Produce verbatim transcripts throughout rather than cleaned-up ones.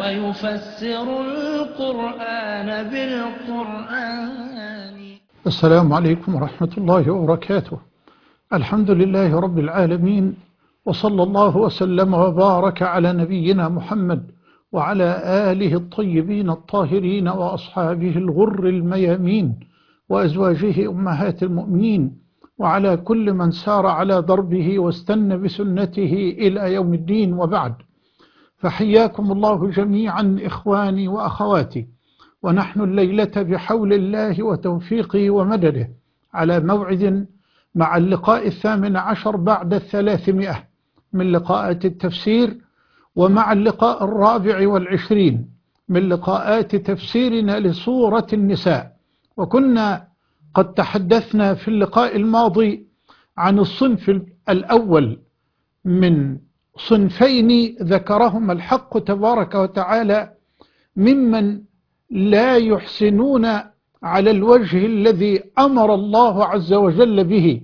ويفسر القرآن بالقرآن. السلام عليكم ورحمة الله وبركاته. الحمد لله رب العالمين، وصلى الله وسلم وبارك على نبينا محمد وعلى آله الطيبين الطاهرين وأصحابه الغر الميامين وأزواجه أمهات المؤمنين وعلى كل من سار على دربه واستنى بسنته إلى يوم الدين، وبعد. فحياكم الله جميعا إخواني وأخواتي، ونحن الليلة بحول الله وتوفيقه ومدده على موعد مع اللقاء الثامن عشر بعد الثلاثمائة من لقاءات التفسير، ومع اللقاء الرابع والعشرين من لقاءات تفسيرنا لسورة النساء. وكنا قد تحدثنا في اللقاء الماضي عن الصنف الأول من صنفين ذكرهما الحق تبارك وتعالى ممن لا يحسنون على الوجه الذي أمر الله عز وجل به.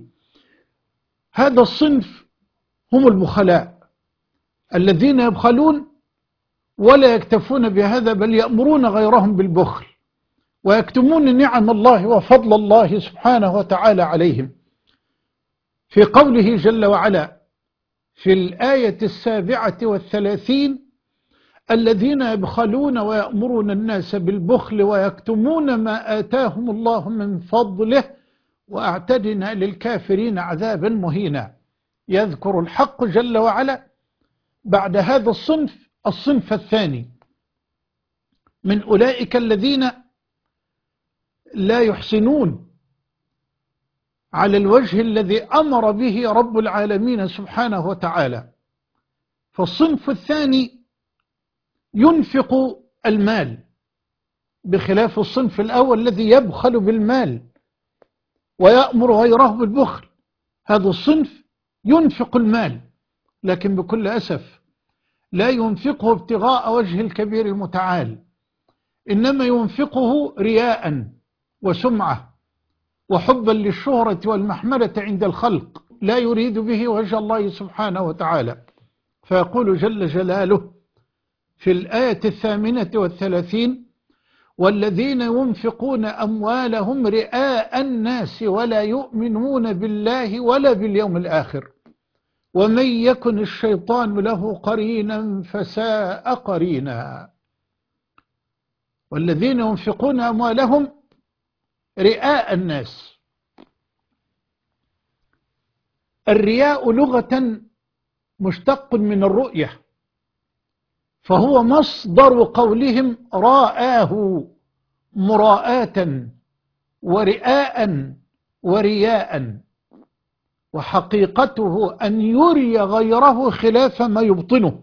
هذا الصنف هم البخلاء الذين يبخلون ولا يكتفون بهذا، بل يأمرون غيرهم بالبخل ويكتمون نعم الله وفضل الله سبحانه وتعالى عليهم. في قوله جل وعلا في الآية السابعة والثلاثين: الذين يبخلون ويأمرون الناس بالبخل ويكتمون ما آتاهم الله من فضله وأعتدنا للكافرين عذابا مهينا. يذكر الحق جل وعلا بعد هذا الصنف الصنف الثاني من أولئك الذين لا يحسنون على الوجه الذي أمر به رب العالمين سبحانه وتعالى. فالصنف الثاني ينفق المال بخلاف الصنف الأول الذي يبخل بالمال ويأمر غيره بالبخل. هذا الصنف ينفق المال، لكن بكل أسف لا ينفقه ابتغاء وجه الكبير المتعال، إنما ينفقه رياء وسمعة وحبا للشهرة والمحمدة عند الخلق، لا يريد به وجه الله سبحانه وتعالى. فيقول جل جلاله في الآية الثامنة والثلاثين: والذين ينفقون أموالهم رئاء الناس ولا يؤمنون بالله ولا باليوم الآخر ومن يكن الشيطان له قرينا فساء قرينا. والذين ينفقون أموالهم رئاء الناس. الرياء لغة مشتق من الرؤية، فهو مصدر قولهم رآه مراءة ورئاء ورياء، وحقيقته أن يري غيره خلاف ما يبطنه.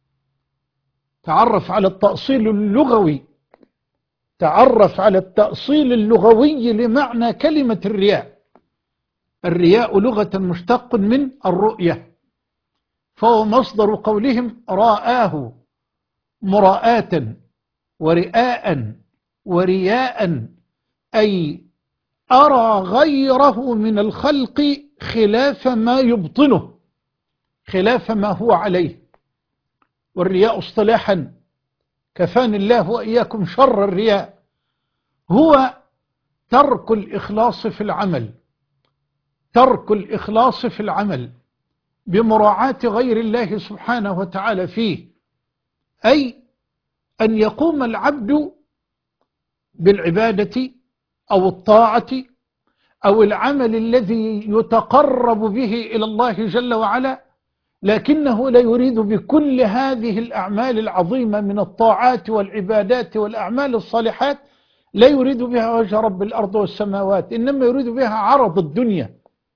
تعرف على التأصيل اللغوي تعرف على التأصيل اللغوي لمعنى كلمة الرياء. الرياء لغة مشتق من الرؤية، فهو مصدر قولهم رآه مراءة ورئاء ورياء، أي أرى غيره من الخلق خلاف ما يبطنه، خلاف ما هو عليه. والرياء اصطلاحا، كفاني الله وإياكم شر الرياء، هو ترك الإخلاص في العمل ترك الإخلاص في العمل بمراعاة غير الله سبحانه وتعالى فيه، أي أن يقوم العبد بالعبادة أو الطاعة أو العمل الذي يتقرب به إلى الله جل وعلا، لكنه لا يريد بكل هذه الأعمال العظيمة من الطاعات والعبادات والأعمال الصالحات، لا يريد بها وجه رب الأرض والسماوات، إنما يريد بها عرض الدنيا،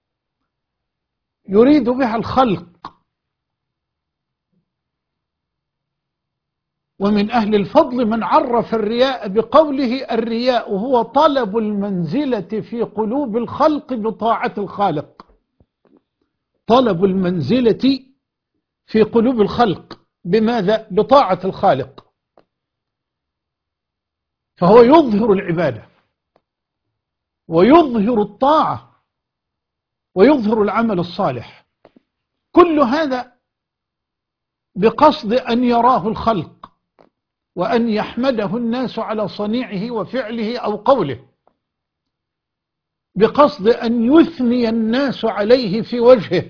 يريد بها الخلق. ومن أهل الفضل من عرف الرياء بقوله: الرياء هو طلب المنزلة في قلوب الخلق بطاعة الخالق. طلب المنزلة في قلوب الخلق بماذا؟ بطاعة الخالق. فهو يظهر العبادة ويظهر الطاعة ويظهر العمل الصالح، كل هذا بقصد أن يراه الخلق وأن يحمده الناس على صنيعه وفعله أو قوله بقصد أن يثني الناس عليه في وجهه.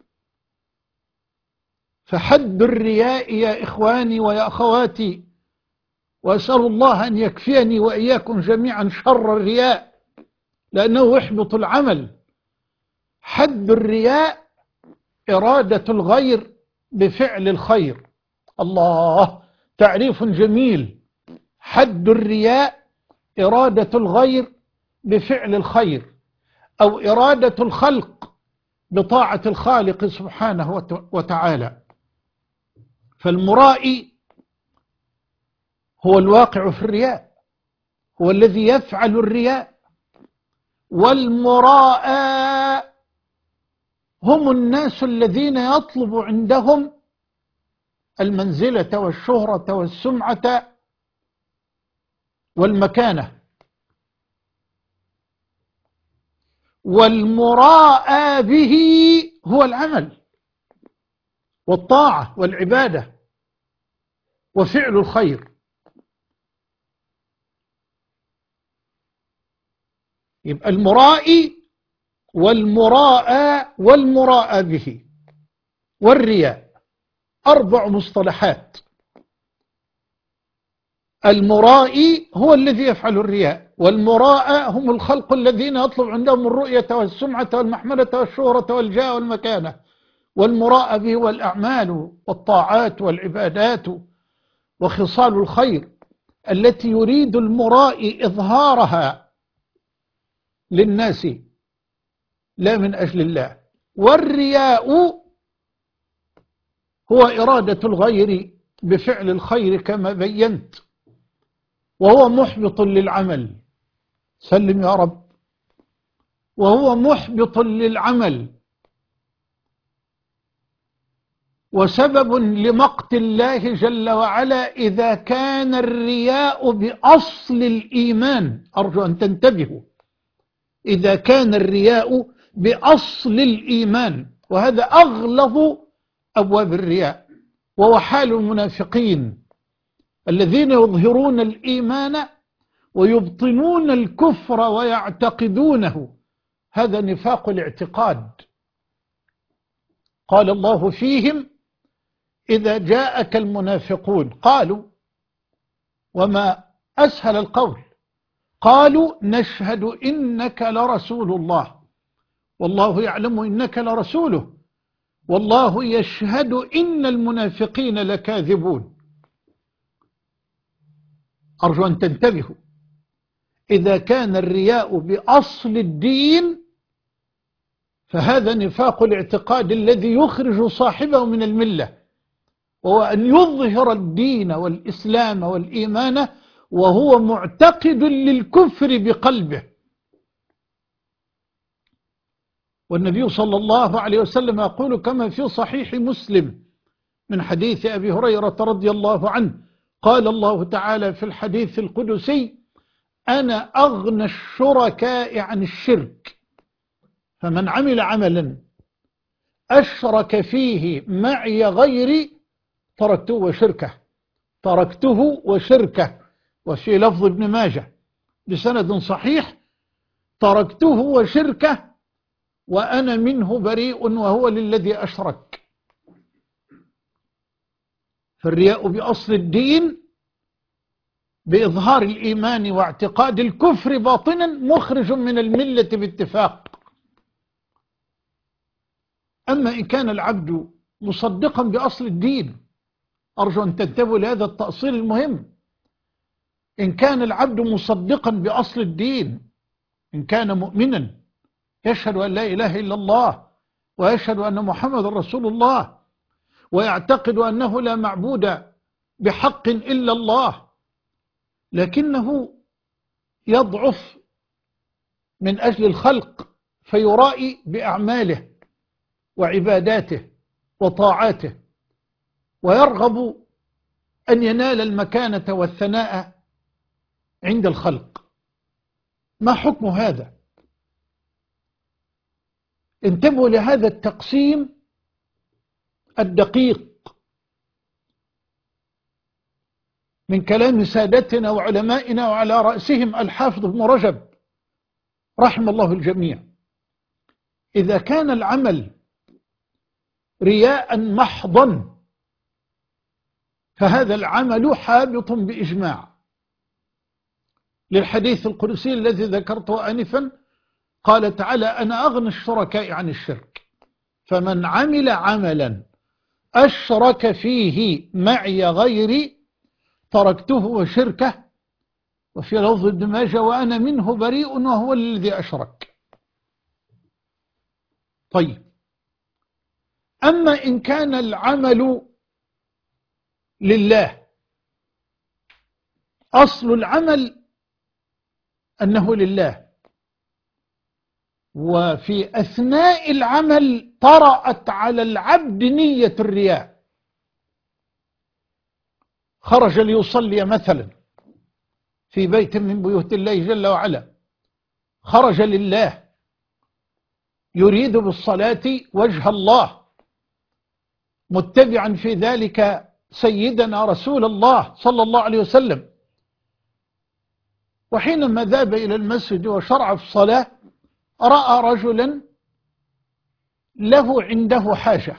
فحد الرياء يا إخواني ويا أخواتي، وأسأل الله أن يكفيني وإياكم جميعا شر الرياء لأنه يحبط العمل. حد الرياء إرادة الغير بفعل الخير. الله، تعريف جميل. حد الرياء إرادة الغير بفعل الخير، أو إرادة الخلق بطاعة الخالق سبحانه وتعالى. فالمرائي هو الواقع في الرياء، هو الذي يفعل الرياء. والمراءى هم الناس الذين يطلب عندهم المنزلة والشهرة والسمعة والمكانة. والمراءى به هو العمل والطاعة والعبادة وفعل الخير. يبقى المرائي والمراءى والمراءى به والرياء أربع مصطلحات. المرائي هو الذي يفعل الرياء، والمراءى هم الخلق الذين يطلب عندهم الرؤية والسمعة والمحملة والشهرة والجاه والمكانة. والمراءى به والأعمال والطاعات والعبادات وخصال الخير التي يريد المرائي إظهارها للناس لا من أجل الله. والرياء هو إرادة الغير بفعل الخير كما بينت، وهو محبط للعمل. سلم يا رب. وهو محبط للعمل وسبب لمقت الله جل وعلا إذا كان الرياء بأصل الإيمان. أرجو أن تنتبهوا، إذا كان الرياء بأصل الإيمان، وهذا أغلظ أبواب الرياء، وهو حال المنافقين الذين يظهرون الإيمان ويبطنون الكفر ويعتقدونه. هذا نفاق الاعتقاد. قال الله فيهم: إذا جاءك المنافقون قالوا، وما أسهل القول، قالوا نشهد إنك لرسول الله والله يعلم إنك لرسوله والله يشهد إن المنافقين لكاذبون. أرجو أن تنتبهوا، إذا كان الرياء بأصل الدين فهذا نفاق الاعتقاد الذي يخرج صاحبه من الملة، وهو أن يظهر الدين والإسلام والإيمان وهو معتقد للكفر بقلبه. والنبي صلى الله عليه وسلم يقول كما في صحيح مسلم من حديث أبي هريرة رضي الله عنه، قال الله تعالى في الحديث القدسي: أنا أغنى الشركاء عن الشرك، فمن عمل عملا أشرك فيه معي غيري تركته وشركه تركته وشركه وفي لفظ ابن ماجه بسند صحيح: تركته وشركه وأنا منه بريء وهو للذي أشرك. فالرياء بأصل الدين بإظهار الإيمان واعتقاد الكفر باطنا مخرج من الملة باتفاق. أما إن كان العبد مصدقا بأصل الدين، أرجو أن تنتبهوا لهذا التأصيل المهم، إن كان العبد مصدقا بأصل الدين، إن كان مؤمنا يشهد أن لا إله إلا الله ويشهد أن محمد رسول الله ويعتقد أنه لا معبود بحق إلا الله، لكنه يضعف من أجل الخلق فيرائي بأعماله وعباداته وطاعاته، ويرغب أن ينال المكانة والثناء عند الخلق. ما حكم هذا؟ انتبهوا لهذا التقسيم الدقيق. من كلام سادتنا وعلمائنا وعلى رأسهم الحافظ ابن رجب رحم الله الجميع: إذا كان العمل رياء محضا فهذا العمل حابط بإجماع، للحديث القدسي الذي ذكرته آنفا، قال تعالى: أنا أغنى الشركاء عن الشرك، فمن عمل عملا أشرك فيه معي غيري تركته وشركه، وفي لفظ ابن ماجه: وأنا منه بريء وهو الذي أشرك. طيب، أما إن كان العمل لله، أصل العمل أنه لله، وفي أثناء العمل طرأت على العبد نية الرياء، خرج ليصلي مثلا في بيت من بيوت الله جل وعلا، خرج لله يريد بالصلاة وجه الله، متبعا في ذلك سيدنا رسول الله صلى الله عليه وسلم، وحينما ذهب إلى المسجد وشرع في الصلاة رأى رجلا له عنده حاجة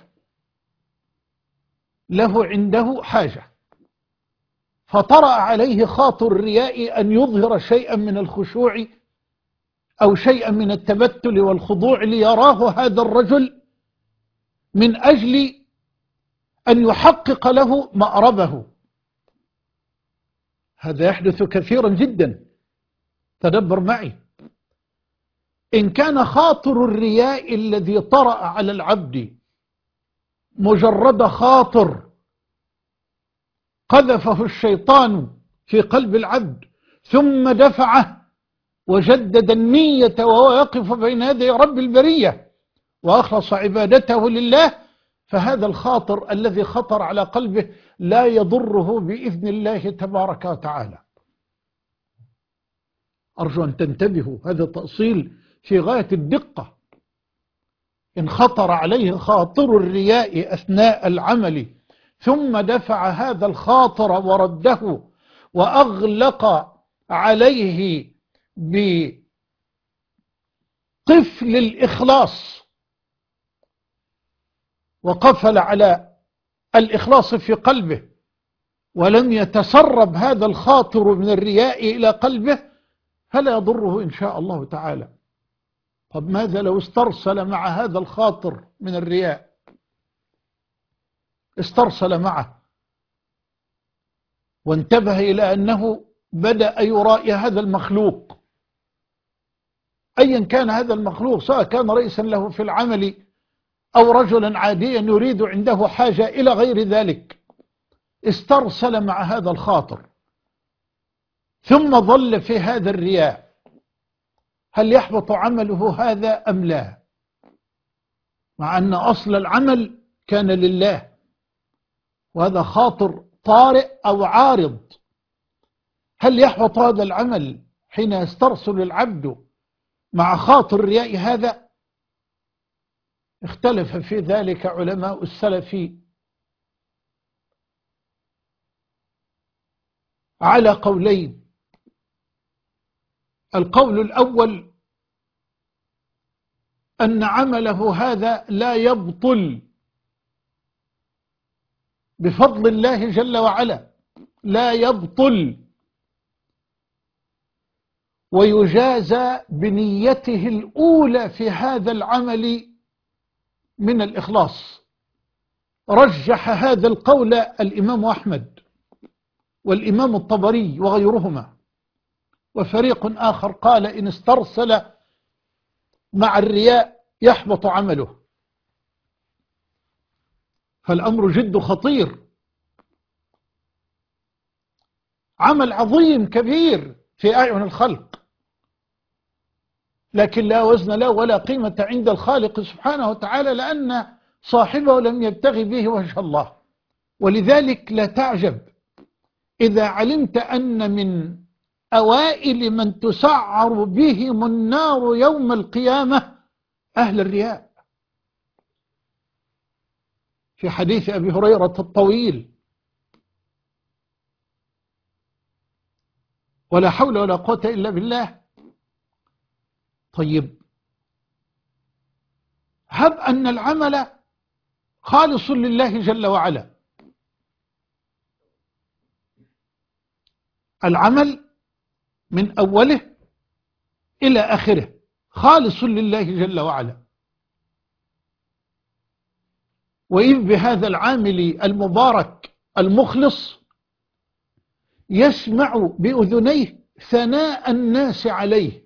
له عنده حاجة فطرأ عليه خاطر الرياء أن يظهر شيئا من الخشوع أو شيئا من التبتل والخضوع ليراه هذا الرجل، من أجل أن يحقق له مأربه. هذا يحدث كثيرا جدا، تدبر معي. إن كان خاطر الرياء الذي طرأ على العبد مجرد خاطر قذفه الشيطان في قلب العبد ثم دفعه وجدد النية وهو يقف بين يدي رب البرية وأخلص عبادته لله، فهذا الخاطر الذي خطر على قلبه لا يضره بإذن الله تبارك وتعالى. أرجو أن تنتبهوا، هذا تأصيل في غاية الدقة. إن خطر عليه خاطر الرياء أثناء العمل ثم دفع هذا الخاطر ورده وأغلق عليه بقفل الإخلاص وقفل على الإخلاص في قلبه ولم يتسرب هذا الخاطر من الرياء إلى قلبه، فلا يضره إن شاء الله تعالى. طب ماذا لو استرسل مع هذا الخاطر من الرياء؟ استرسل معه وانتبه إلى أنه بدأ يرائي هذا المخلوق، أيا كان هذا المخلوق، سواء كان رئيسا له في العمل أو رجلا عاديا يريد عنده حاجة إلى غير ذلك، استرسل مع هذا الخاطر ثم ظل في هذا الرياء، هل يحبط عمله هذا أم لا؟ مع أن أصل العمل كان لله، وهذا خاطر طارئ أو عارض. هل يحبط هذا العمل حين يسترسل العبد مع خاطر الرياء هذا؟ اختلف في ذلك علماء السلف على قولين. القول الأول أن عمله هذا لا يبطل بفضل الله جل وعلا، لا يبطل، ويجازى بنيته الأولى في هذا العمل من الإخلاص. رجح هذا القول الإمام أحمد والإمام الطبري وغيرهما، وفريق آخر قال إن استرسل مع الرياء يحبط عمله. فالأمر جد خطير، عمل عظيم كبير في أعين الخلق، لكن لا وزن له ولا قيمة عند الخالق سبحانه وتعالى، لأن صاحبه لم يبتغي به وجه الله. ولذلك لا تعجب إذا علمت أن من أوائل من تسعر بهم النار يوم القيامة أهل الرياء. في حديث أبي هريرة الطويل ولا حول ولا قوة إلا بالله. طيب، هب أن العمل خالص لله جل وعلا، العمل من أوله إلى آخره خالص لله جل وعلا، وإذ بهذا العامل المبارك المخلص يسمع بأذنيه ثناء الناس عليه،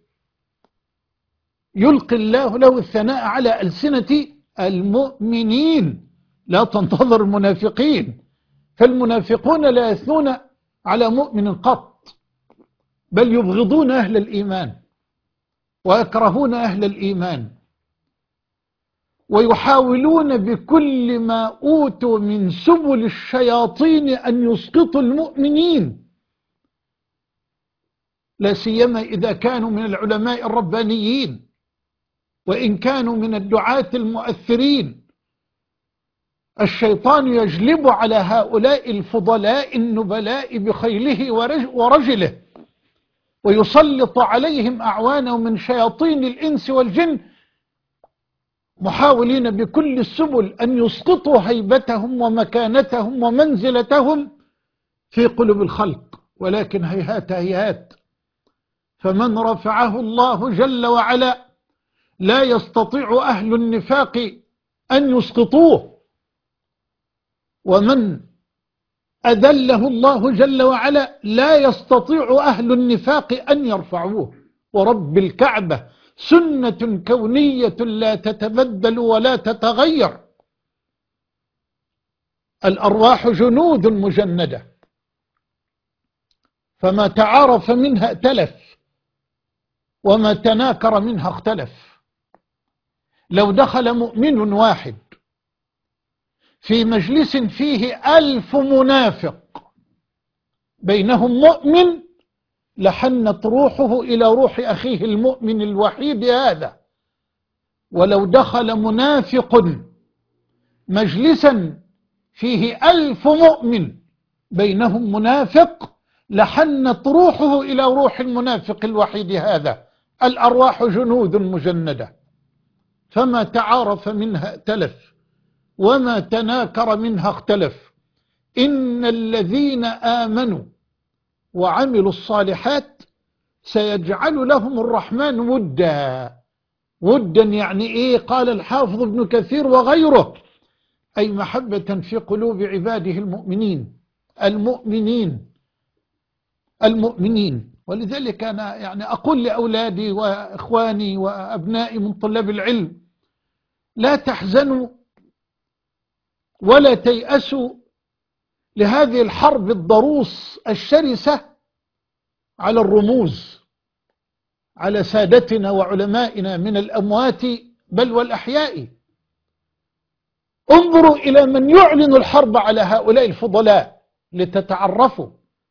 يلقي الله له الثناء على ألسنة المؤمنين، لا تنتظر المنافقين، فالمنافقون لا يثنون على مؤمن قط، بل يبغضون أهل الإيمان ويكرهون أهل الإيمان، ويحاولون بكل ما أوتوا من سبل الشياطين أن يسقطوا المؤمنين، لا سيما إذا كانوا من العلماء الربانيين، وإن كانوا من الدعاة المؤثرين. الشيطان يجلب على هؤلاء الفضلاء النبلاء بخيله ورجله، ويسلط عليهم أعوانه من شياطين الإنس والجن، محاولين بكل السبل أن يسقطوا هيبتهم ومكانتهم ومنزلتهم في قلوب الخلق، ولكن هيهات هيهات، فمن رفعه الله جل وعلا لا يستطيع أهل النفاق أن يسقطوه، ومن أذله الله جل وعلا لا يستطيع أهل النفاق أن يرفعوه. ورب الكعبة سنة كونية لا تتبدل ولا تتغير، الأرواح جنود مجندة، فما تعارف منها ائتلف، وما تناكر منها اختلف. لو دخل مؤمن واحد في مجلس فيه ألف منافق بينهم مؤمن لحنت روحه إلى روح أخيه المؤمن الوحيد هذا. ولو دخل منافق مجلسا فيه ألف مؤمن بينهم منافق لحنت روحه إلى روح المنافق الوحيد هذا. الأرواح جنود مجندة، فما تعارف منها ائتلف، وما تناكر منها اختلف. إن الذين آمنوا وعملوا الصالحات سيجعل لهم الرحمن ودا. ودا يعني إيه؟ قال الحافظ ابن كثير وغيره، أي محبة في قلوب عباده المؤمنين المؤمنين المؤمنين. ولذلك أنا يعني أقول لأولادي وإخواني وأبنائي من طلاب العلم: لا تحزنوا ولا تيأسوا لهذه الحرب الضروس الشرسة على الرموز، على سادتنا وعلمائنا من الأموات بل والأحياء. انظروا إلى من يعلن الحرب على هؤلاء الفضلاء لتتعرفوا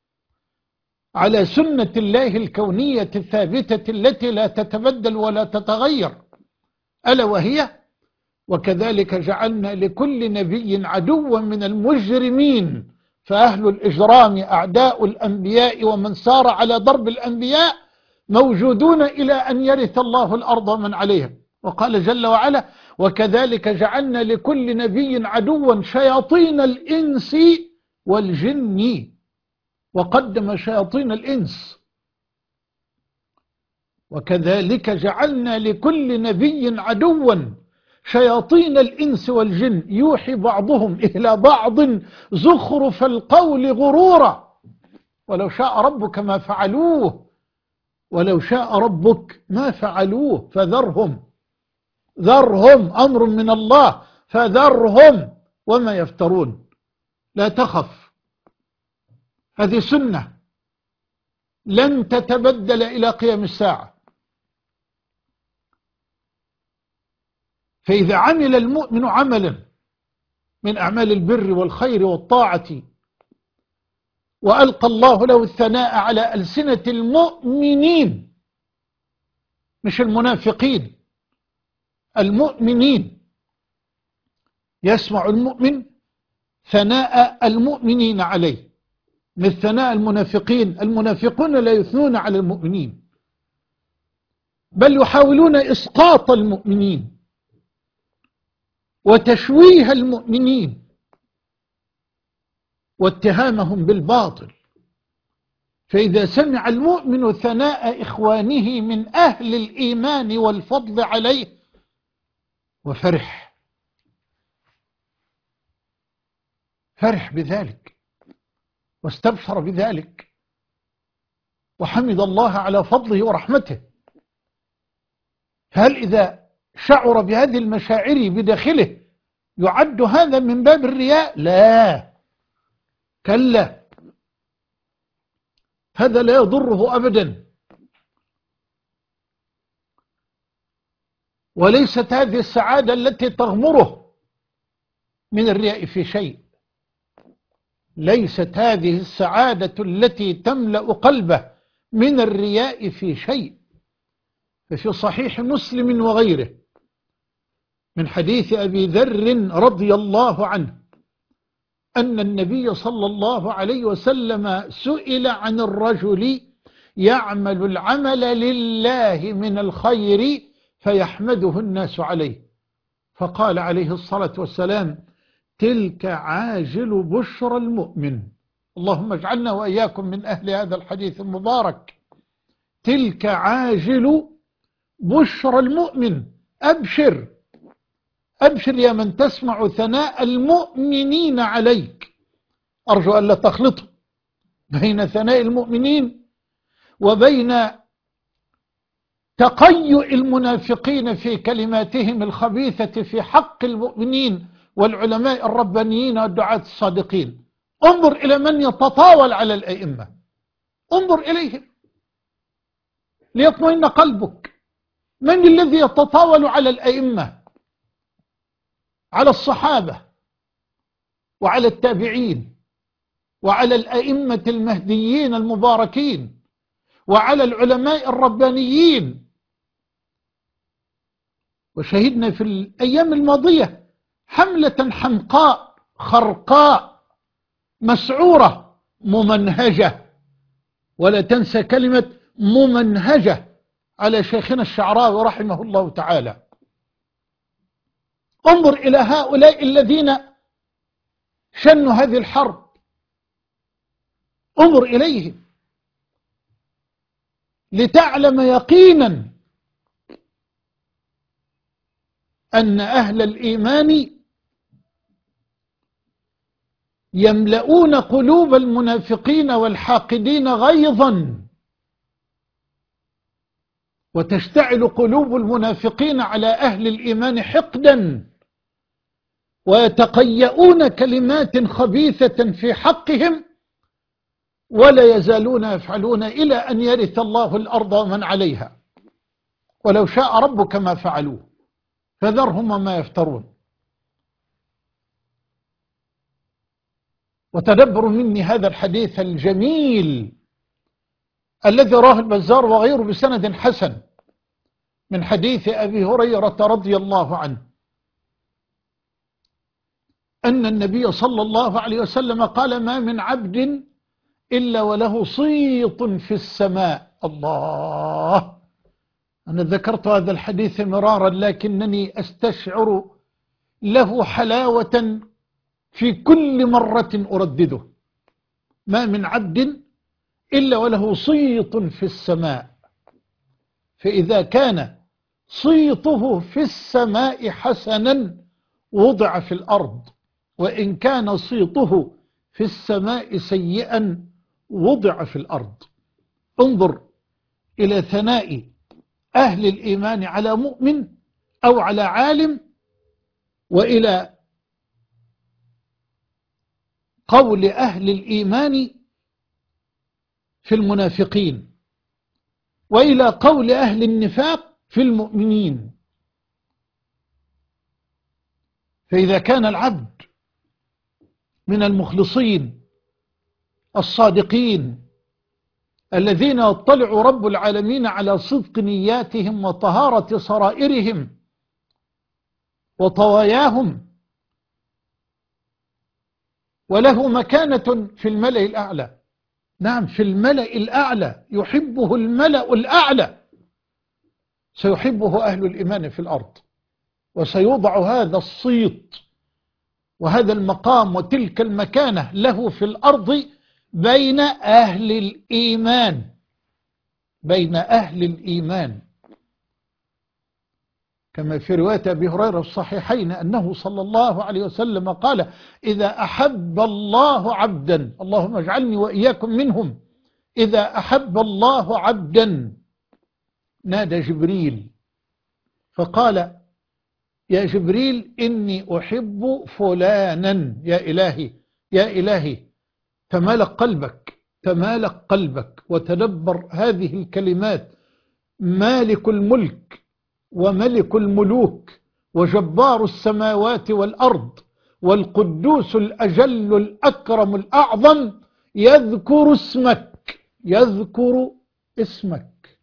على سنة الله الكونية الثابتة التي لا تتبدل ولا تتغير، ألا وهي: وكذلك جعلنا لكل نبي عدوا من المجرمين فأهل الإجرام أعداء الأنبياء ومن سار على ضرب الأنبياء موجودون إلى أن يرث الله الأرض ومن عليها. وقال جل وعلا: وكذلك جعلنا لكل نبي عدوا شياطين الإنس والجن، وقدم شياطين الإنس. وكذلك جعلنا لكل نبي عدوا شياطين الإنس والجن يوحي بعضهم إلى بعض زخرف القول غرورا ولو شاء ربك ما فعلوه ولو شاء ربك ما فعلوه فذرهم ذرهم أمر من الله فذرهم وما يفترون. لا تخف، هذه سنة لن تتبدل إلى قيام الساعة. فإذا عمل المؤمن عملا من أعمال البر والخير والطاعة وألقى الله له الثناء على ألسنة المؤمنين مش المنافقين، المؤمنين، يسمع المؤمن ثناء المؤمنين عليه من ثناء المنافقين. المنافقون لا يثنون على المؤمنين، بل يحاولون إسقاط المؤمنين وتشويه المؤمنين واتهامهم بالباطل. فإذا سمع المؤمن ثناء إخوانه من أهل الإيمان والفضل عليه وفرح فرح بذلك واستبشر بذلك وحمد الله على فضله ورحمته. هل إذا شعر بهذه المشاعر بداخله يعد هذا من باب الرياء؟ لا، كلا، هذا لا يضره أبدا. وليست هذه السعادة التي تغمره من الرياء في شيء، ليست هذه السعادة التي تملأ قلبه من الرياء في شيء. ففي صحيح مسلم وغيره من حديث أبي ذر رضي الله عنه أن النبي صلى الله عليه وسلم سئل عن الرجل يعمل العمل لله من الخير فيحمده الناس عليه، فقال عليه الصلاة والسلام: تلك عاجل بشرى المؤمن. اللهم اجعلنا وإياكم من أهل هذا الحديث المبارك. تلك عاجل بشرى المؤمن. أبشر أبشر يا من تسمع ثناء المؤمنين عليك. أرجو أن لا تخلطوا بين ثناء المؤمنين وبين تقيؤ المنافقين في كلماتهم الخبيثة في حق المؤمنين والعلماء الربانيين والدعاة الصادقين. انظر إلى من يتطاول على الأئمة، انظر إليهم ليطمئن قلبك. من الذي يتطاول على الأئمة؟ على الصحابة وعلى التابعين وعلى الأئمة المهديين المباركين وعلى العلماء الربانيين. وشهدنا في الأيام الماضية حملة حمقاء خرقاء مسعورة ممنهجة، ولا تنسى كلمة ممنهجة، على شيخنا الشعراوي رحمه الله تعالى. انظر إلى هؤلاء الذين شنوا هذه الحرب، انظر إليهم لتعلم يقينا أن أهل الإيمان يملؤون قلوب المنافقين والحاقدين غيظا، وتشتعل قلوب المنافقين على أهل الإيمان حقدا، ويتقيؤون كلمات خبيثة في حقهم، ولا يزالون يفعلون إلى أن يرث الله الأرض ومن عليها، ولو شاء ربك ما فعلوه فذرهم وما يفترون. وتدبروا مني هذا الحديث الجميل الذي راه البزار وغيره بسند حسن من حديث أبي هريرة رضي الله عنه أن النبي صلى الله عليه وسلم قال: ما من عبد إلا وله صيت في السماء. الله، أنا ذكرت هذا الحديث مرارا لكنني أستشعر له حلاوة في كل مرة أردده. ما من عبد إلا وله صيت في السماء، فإذا كان صيته في السماء حسنا وضع في الأرض، وإن كان صيته في السماء سيئا وضع في الأرض. انظر إلى ثناء أهل الإيمان على مؤمن أو على عالم، وإلى قول أهل الإيمان في المنافقين، وإلى قول أهل النفاق في المؤمنين. فإذا كان العبد من المخلصين الصادقين الذين يطلع رب العالمين على صدق نياتهم وطهارة سرائرهم وطواياهم، وله مكانة في الملأ الأعلى، نعم، في الملأ الأعلى، يحبه الملأ الأعلى، سيحبه أهل الإيمان في الأرض، وسيوضع هذا الصيت وهذا المقام وتلك المكانة له في الأرض بين أهل الإيمان، بين أهل الإيمان، كما في رواية أبي هريرة الصحيحين أنه صلى الله عليه وسلم قال: إذا أحب الله عبدا، اللهم اجعلني وإياكم منهم، إذا أحب الله عبدا نادى جبريل فقال: يا جبريل إني أحب فلانا، يا إلهي يا إلهي، تمالك قلبك تمالك قلبك وتدبر هذه الكلمات: مالك الملك وملك الملوك وجبار السماوات والأرض والقدوس الأجل الأكرم الأعظم يذكر اسمك، يذكر اسمك.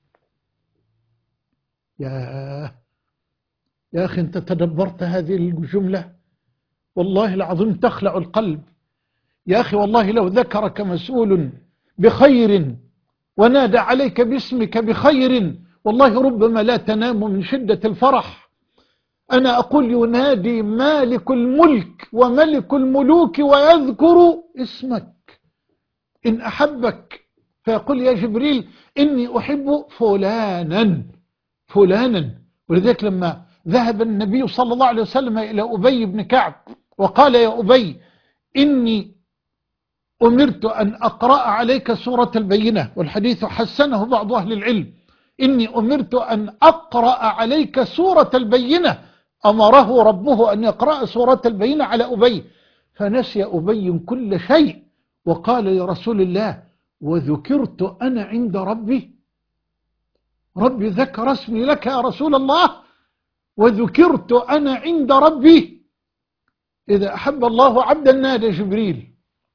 يا يا أخي، أنت تدبرت هذه الجملة؟ والله العظيم تخلع القلب يا أخي. والله لو ذكرك مسؤول بخير ونادى عليك باسمك بخير، والله ربما لا تنام من شدة الفرح. أنا أقول ينادي مالك الملك وملك الملوك ويذكر اسمك إن أحبك، فيقول: يا جبريل إني أحب فلانا فلانا. ولذلك لما ذهب النبي صلى الله عليه وسلم إلى أبي بن كعب وقال: يا أبي إني أمرت أن أقرأ عليك سورة البينة، والحديث حسنه بعض أهل العلم، إني أمرت أن أقرأ عليك سورة البينة، أمره ربه أن يقرأ سورة البينة على أبي، فنسي أبي كل شيء وقال لرسول الله: وذكرت أنا عند ربي؟ ربي ذكر اسمي لك يا رسول الله، وذكرت أنا عند ربي؟ إذا أحب الله عبدا نادى جبريل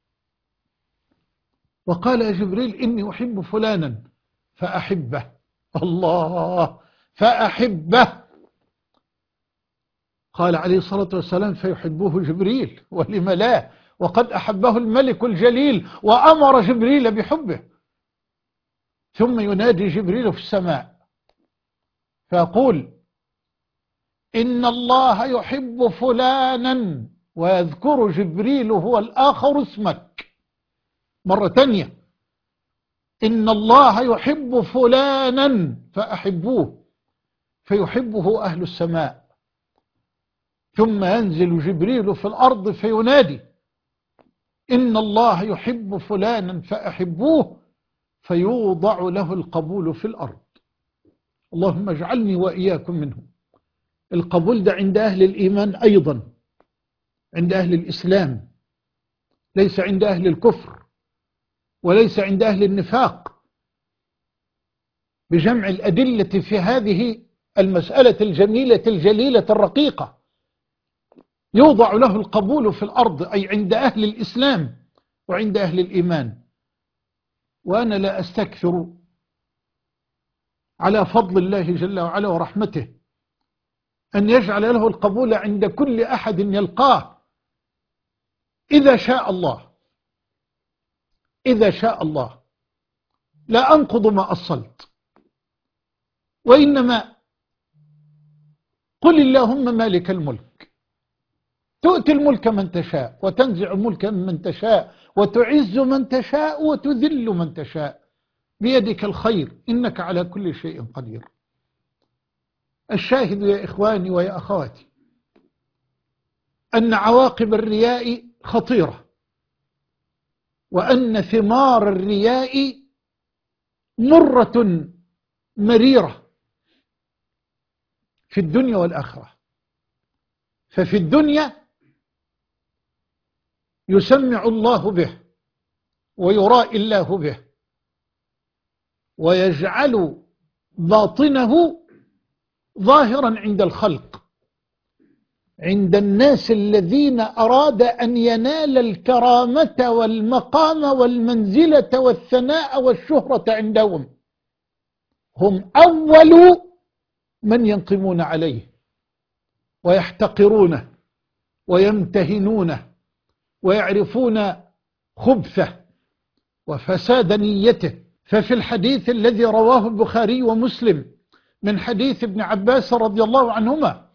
وقال: يا جبريل إني أحب فلانا فأحبه، الله، فأحبه. قال عليه الصلاة والسلام: فيحبه جبريل، ولم لا، وقد أحبه الملك الجليل وأمر جبريل بحبه. ثم ينادي جبريل في السماء فيقول: إن الله يحب فلانا، ويذكر جبريل هو الآخر اسمك مرة تانية: إن الله يحب فلانا فأحبوه، فيحبه أهل السماء. ثم ينزل جبريل في الأرض فينادي: إن الله يحب فلانا فأحبوه، فيوضع له القبول في الأرض. اللهم اجعلني وإياكم منهم. القبول ده عند أهل الإيمان أيضا، عند أهل الإسلام، ليس عند أهل الكفر وليس عند أهل النفاق. بجمع الأدلة في هذه المسألة الجميلة الجليلة الرقيقة، يوضع له القبول في الأرض، أي عند أهل الإسلام وعند أهل الإيمان. وأنا لا أستكثر على فضل الله جل وعلا ورحمته أن يجعل له القبول عند كل أحد يلقاه، إذا شاء الله، إذا شاء الله. لا أنقض ما أصلت، وإنما قل اللهم مالك الملك، تؤتي الملك من تشاء وتنزع الملك من تشاء وتعز من تشاء وتذل من تشاء، بيدك الخير إنك على كل شيء قدير. الشاهد يا إخواني ويا أخواتي أن عواقب الرياء خطيرة، وأن ثمار الرياء مرة مريرة في الدنيا والآخرة. ففي الدنيا يسمع الله به ويرائي الله به، ويجعل باطنه ظاهرا عند الخلق، عند الناس الذين أراد أن ينال الكرامة والمقام والمنزلة والثناء والشهرة عندهم، هم أول من ينقمون عليه ويحتقرونه ويمتهنونه ويعرفون خبثه وفساد نيته. ففي الحديث الذي رواه البخاري ومسلم من حديث ابن عباس رضي الله عنهما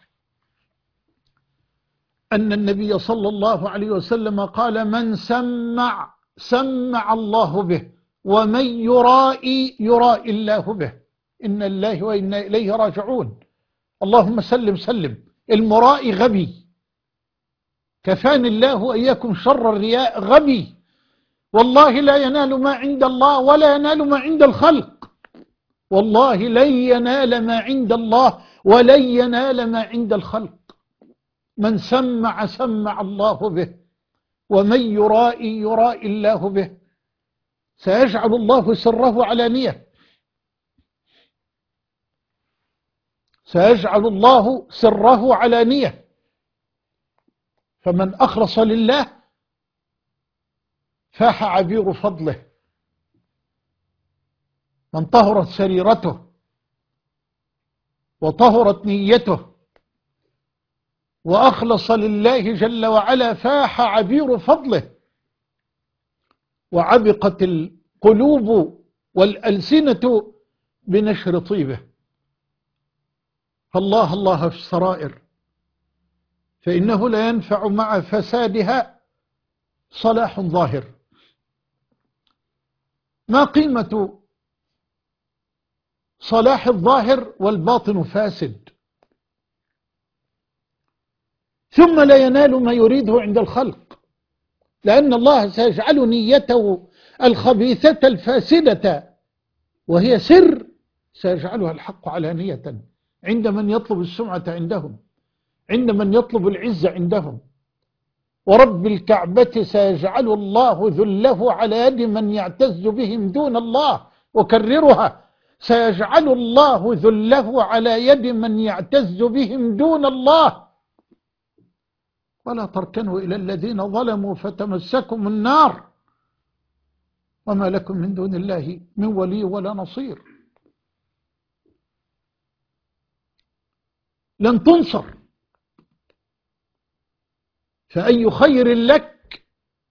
أن النبي صلى الله عليه وسلم قال: من سمع سمع الله به، ومن يرائي يرائي الله به، إن الله وإنا إليه راجعون. اللهم سلم سلم. المرائي غبي، كفاني الله وإياكم شر الرياء. غبي، والله لا ينال ما عند الله ولا ينال ما عند الخلق. والله لن ينال ما عند الله ولن ينال ما عند الخلق. من سمع سمع الله به، ومن يرائي يرائي الله به. سيجعل الله سره علانية، سيجعل الله سره علانية. فمن أخلص لله فاح عبير فضله، من طهرت سريرته وطهرت نيته وأخلص لله جل وعلا فاح عبير فضله، وعبقت القلوب والألسنة بنشر طيبه. فالله الله في السرائر، فإنه لا ينفع مع فسادها صلاح ظاهر. ما قيمة صلاح الظاهر والباطن فاسد؟ ثم لا ينال ما يريده عند الخلق، لأن الله سيجعل نيته الخبيثة الفاسدة وهي سر سيجعلها الحق علانية عند من يطلب السمعة عندهم، عند من يطلب العزة عندهم. ورب الكعبة سيجعل الله ذله على يد من يعتز بهم دون الله. أكررها: سيجعل الله ذله على يد من يعتز بهم دون الله. ولا تركنوا إلى الذين ظلموا فتمسكم النار وما لكم من دون الله من ولي ولا نصير. لن تنصر، فأي خير لك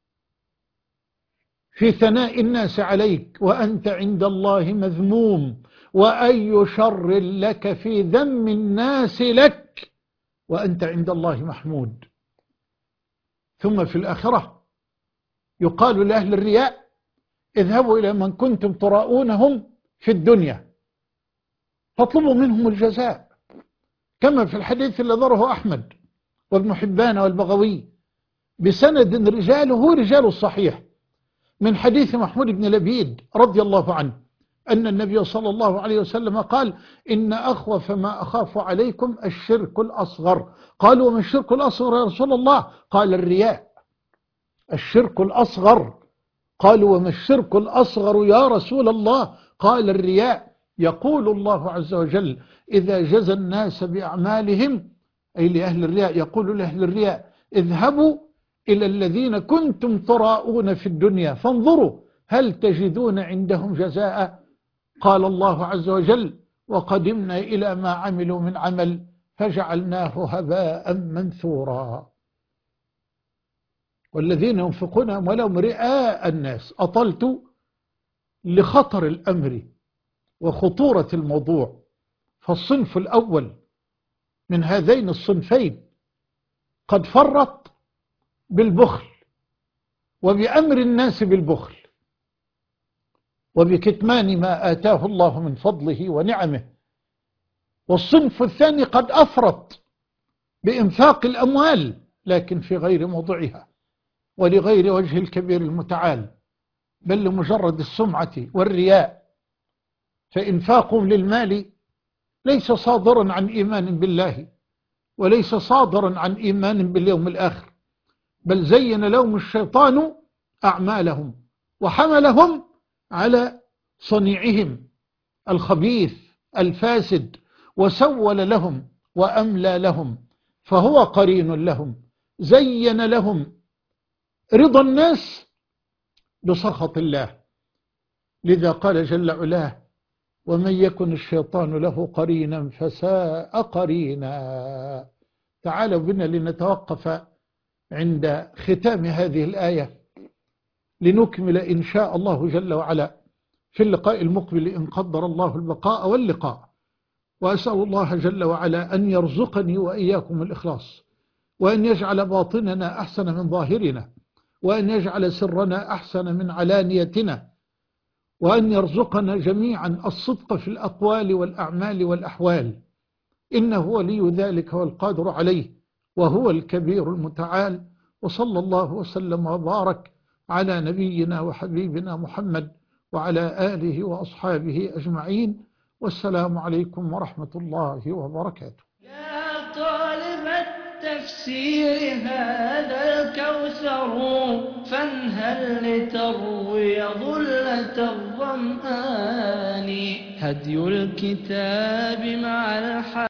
في ثناء الناس عليك وأنت عند الله مذموم، وأي شر لك في ذم الناس لك وأنت عند الله محمود. ثم في الآخرة يقال لأهل الرياء: اذهبوا إلى من كنتم تراؤونهم في الدنيا فاطلبوا منهم الجزاء، كما في الحديث الذي ذكره أحمد وابن حبان والبغوي بسند رجاله رجال الصحيح من حديث محمود بن لبيد رضي الله عنه أن النبي صلى الله عليه وسلم قال: إن أخوف ما أخاف عليكم الشرك الأصغر. قالوا: وما الشرك الأصغر يا رسول الله؟ قال: الرياء. الشرك الأصغر. قالوا: وما الشرك الأصغر يا رسول الله؟ قال: الرياء. يقول الله عز وجل: إذا جزى الناس بأعمالهم، أي لأهل الرياء، يقول لأهل الرياء: اذهبوا إلى الذين كنتم تراؤون في الدنيا فانظروا هل تجدون عندهم جزاء. قال الله عز وجل: وقدمنا إلى ما عملوا من عمل فجعلناه هباء منثورا. والذين ينفقون أموالهم رئاء الناس. أطلت لخطر الأمر وخطورة الموضوع. فالصنف الأول من هذين الصنفين قد فرط بالبخل وبأمر الناس بالبخل وبكتمان ما آتاه الله من فضله ونعمه. والصنف الثاني قد أفرط بإنفاق الأموال لكن في غير موضعها ولغير وجه الكبير المتعال، بل لمجرد السمعة والرياء. فإنفاقهم للمال ليس صادرا عن إيمان بالله وليس صادرا عن إيمان باليوم الآخر، بل زين لهم الشيطان أعمالهم وحملهم على صنيعهم الخبيث الفاسد وسول لهم وأملى لهم، فهو قرين لهم. زين لهم رضا الناس بسخط الله، لذا قال جل علاه: ومن يكن الشيطان له قرينا فساء قرينا. تعالوا بنا لنتوقف عند ختام هذه الآية لنكمل إن شاء الله جل وعلا في اللقاء المقبل إن قدر الله البقاء واللقاء. وأسأل الله جل وعلا أن يرزقني وإياكم الإخلاص، وأن يجعل باطننا أحسن من ظاهرنا، وأن يجعل سرنا أحسن من علانيتنا، وأن يرزقنا جميعا الصدق في الأقوال والأعمال والأحوال، إنه ولي ذلك والقادر عليه، وهو الكبير المتعال. وصلى الله وسلم وبارك على نبينا وحبيبنا محمد وعلى آله وأصحابه أجمعين، والسلام عليكم ورحمة الله وبركاته. يا طالب التفسير هذا الكوثر فانهل لتروي ظلة الظمآن. هدي الكتاب مع الحق